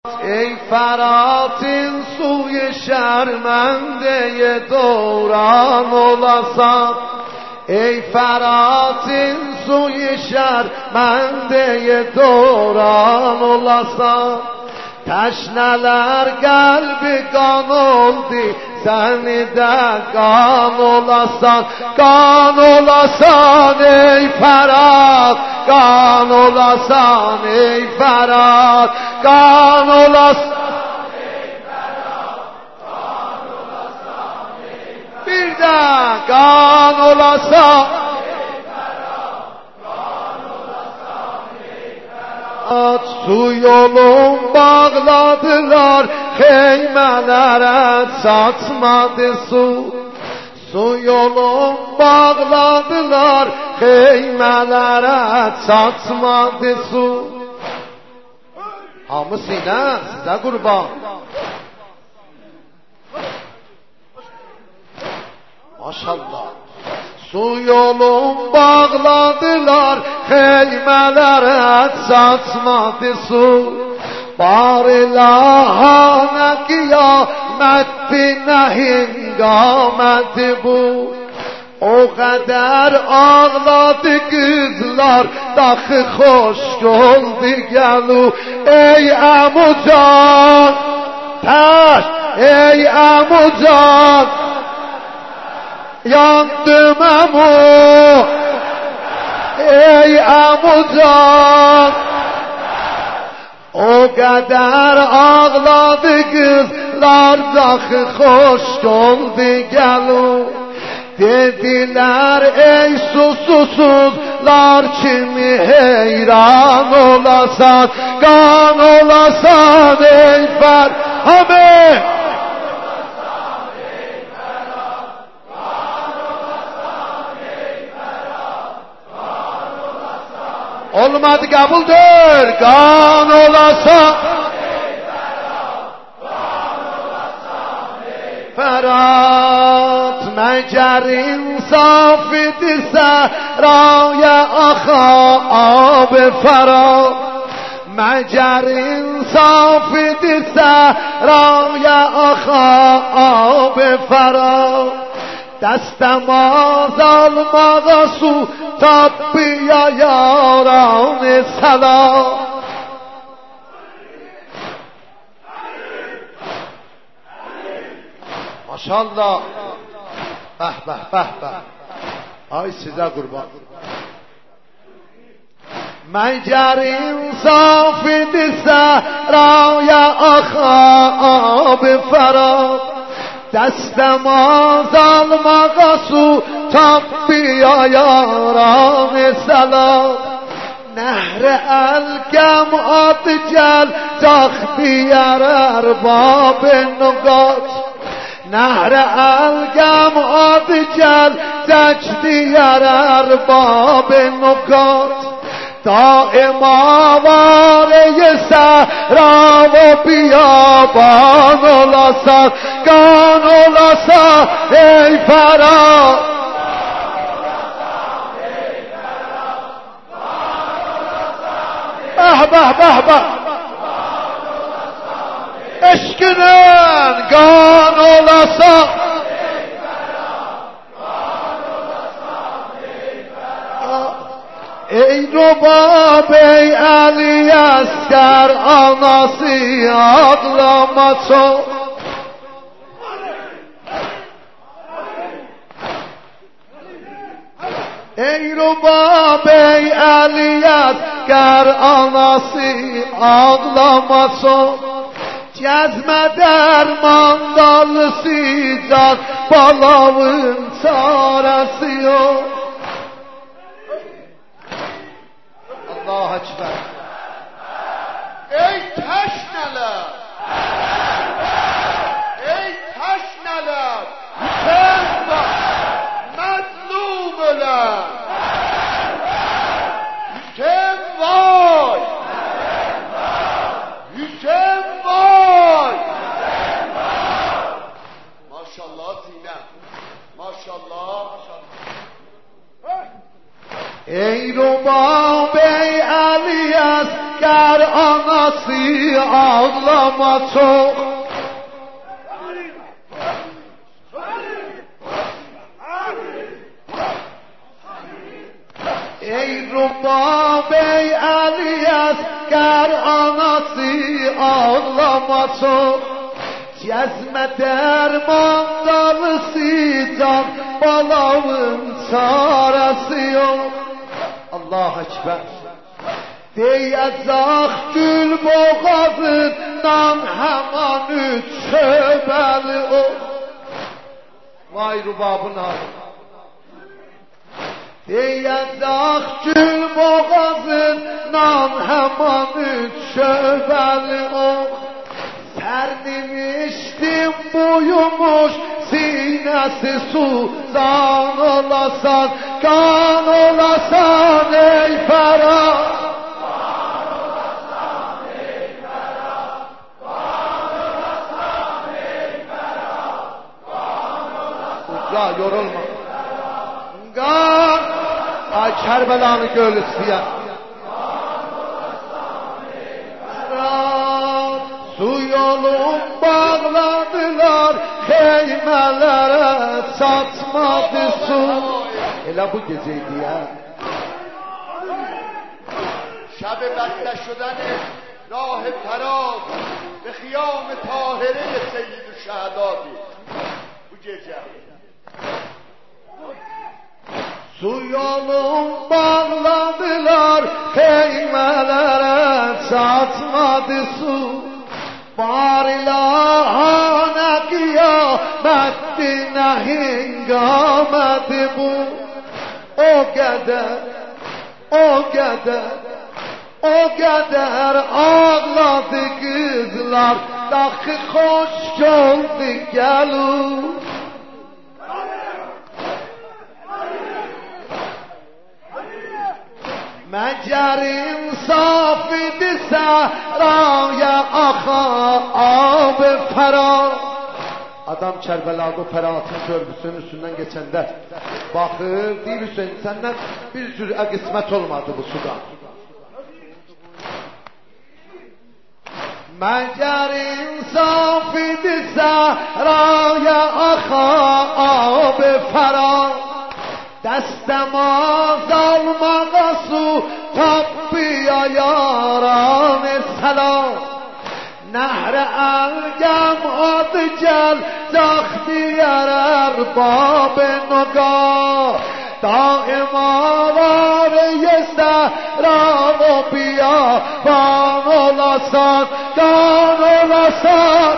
ای فرات این سوی شرمنده دوران olasan ای فرات این سوی şermende دوران olasan teşneler kalbi kan oldu seni de kan olasan ey Ferhat kan olasan ey Ferhat kan olasan bir de kan olasan su yolun bağladılar heymelere satmadı su yolun bağladılar heymelere satmadı su hamısıyla size kurban maşallah su yolun bağladılar heymelere satmadı su bari lahane kıyametti ne hingameti bu o kadar ağladı kızlar dahi hoş oldu gelu ey amucan taş ey amucan yandım amu ey amucan o kadar ağladı kızlar dahi hoş oldu gelu dediler ey susuzlar kimi heyran olasan kan olasan ey Ferhat olmadı kabuldür kan olasan Ferhat mecer insaf idirse raya aha abi Ferhat mecer insaf idirse raya aha abi Ferhat دستم آزالماغا سو تاب بیا یاران سلام ماشاءالله به به به به آی size kurban مجر انصاف دسته رایا آخاب فراد دستم آزالماغا سو تاب بیا یاران سلام نهر الکم آت جل تختی ارباب نگات نهر الکم آت جل تختی ارباب نگات دائم آواره سهرا و بیابان olasan kan olasan ey Ferhat به به به eşkinin kan olasan ey Rubab ey Ali Asker anası ağlama çok ey Rubab ey Ali Asker anası ağlama çok cezme derman dalısı can balavın çaresi yok Allah Ekber ey teşneler ey teşneler Hüseyin var mezlum öler Hüseyin vay Hüseyin vay maşallah Zinem maşallah ey Rubab ey Ali Asker anası ağlama çok. Ey Rubab ey Ali Asgar anası ağlama çok. Cezme dermandalısı can balavın çaresi yok. Allah Ekber. Deyəcək gül boğazından həman üç şöbəli o. Vay rubabın adı. Deyəcək gül boğazından həman üç şöbəli o. Sərnimişdim buyumuş sinəsi sudan olasan, kan olasan ey Ferah. Yorulma. Qan, ay Kərbəlanı göl istəyən. Su yolun bağladılar, xeymələrə çatmadı su. Elə bu geceydi ya. شب بسته شدن راه فراز به خیام طاهره سید الشهدایی bu gece. Su yolun bağladılar, xeymələrə çatmadı su. Bar ilahane kıyametti ne hingameti bu. O kadar, o kadar, o kadar ağladı kızlar, dahi hoş oldu gelur. Məgər insaf idisə raya axa ab-ı fəra. Adam Kərbəlağı Fəratın körbüsünün üstündən geçəndə baxır, deyir Hüseyin səndən bir cürə qismət olmadı bu suda. Məgər insaf idisə raya axa ab-ı fəra. دستماز المغسو تبیا یاران سلام نهر الگم آدجل زخمی ارباب نگاه دائم آواره سهران و بیا بانو لسان دانو لسان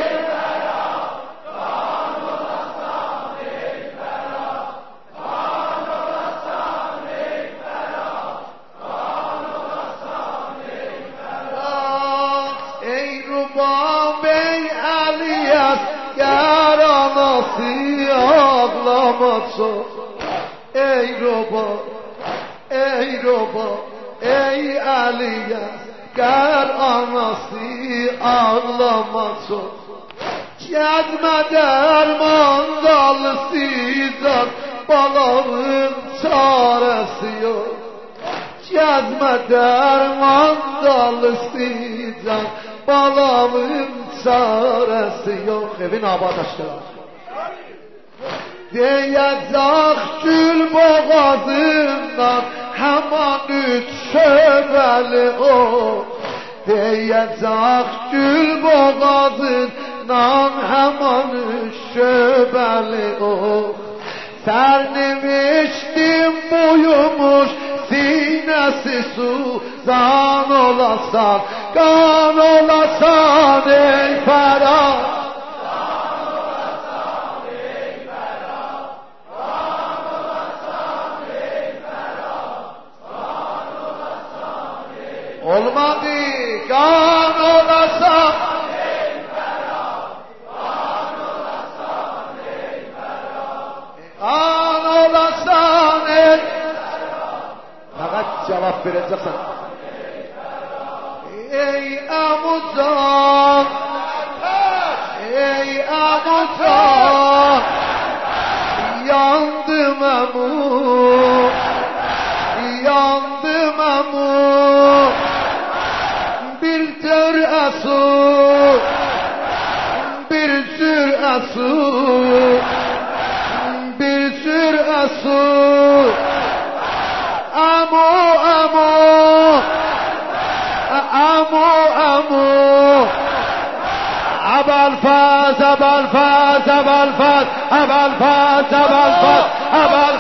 ey roba, ey roba, ey Aliye, ger anası ağlama çok. Gezme derman dalısıysan, balağın çaresi yok. Gezme derman dalısıysan, balağın çaresi yok. Evin abad aşkılar. Deyəcək gül boğazından həman üç şöbəli o. Deyəcək gül boğazından həman üç şöbəli o. Sərnimişdim buyumuş sinəsi sudan olasan, qan olasan ey Ferah. Olmadı kan olasan ey Ferah, kan olasan ey Ferah, kan olasan ey Ferah. Fakat cevap vereceksin. Ey amucan, ey amucan, yandım amu, yandım amu. Bir tür asu bir sür asu, bir sür asu. Amu amu, amu amu. Abalfaz, Abalfaz, Abalfaz, Abalfaz, Abalfaz, Abalfaz.